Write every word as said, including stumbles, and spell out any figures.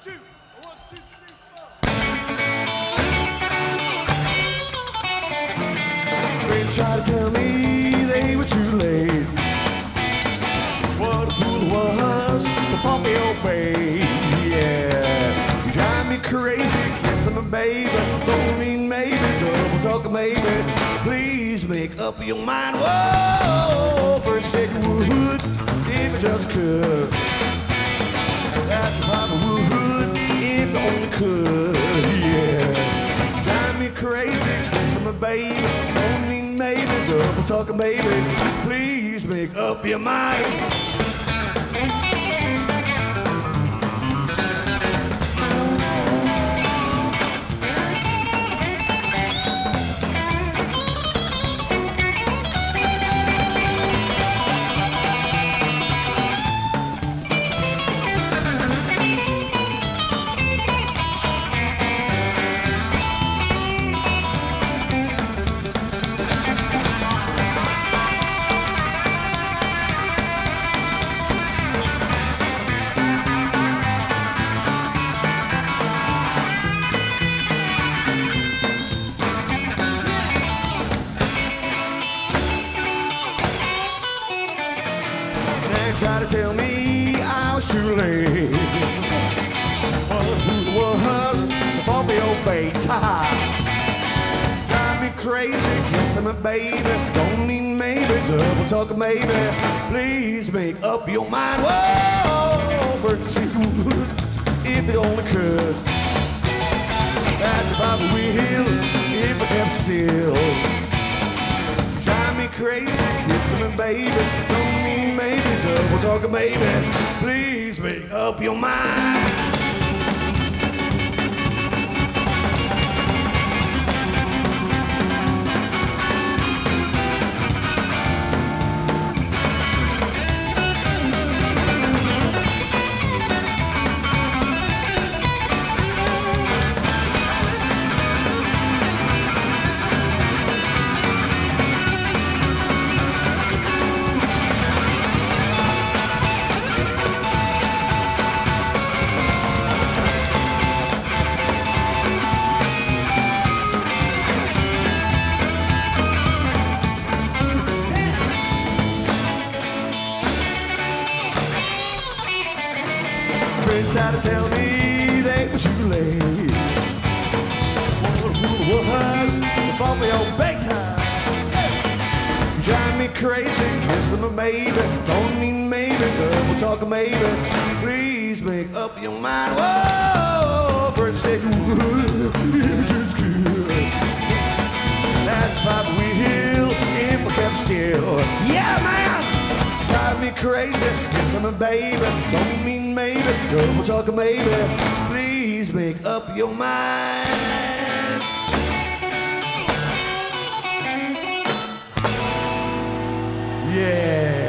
two, one, two, three, four. Friends tried to tell me they were too late. What a fool it was to pop the old babe. Yeah, you drive me crazy, kissing my baby. Don't mean maybe, double talk maybe. Please make up your mind. Whoa, first take wood if you just could. That's the Papa would if you only could. Yeah, drive me crazy, kissing my baby. Don't mean maybe, double talk baby. Please make up your mind. Try to tell me I was too late. What a fool it was to fall for your bait. Drive me crazy, yes I'm a baby. Don't mean maybe, double talk maybe. Please make up your mind. Whoa, bird seafood, if they only could. That's if I will, if I kept still. Drive me crazy, yes I'm a baby. Don't mean maybe, double talk maybe. Please make up your mind. Friends tried to tell me they were too late. What a fool it was to fall for your big time. Drive me crazy, yes I'm a baby. Don't mean maybe, double talk maybe. Please make up your mind. Whoa, bird said you would if you just could. That's Papa will if I kept still. Yeah, man. Drive me crazy, yes I'm a baby. Don't mean maybe, double talk maybe. Please make up your mind. Yeah.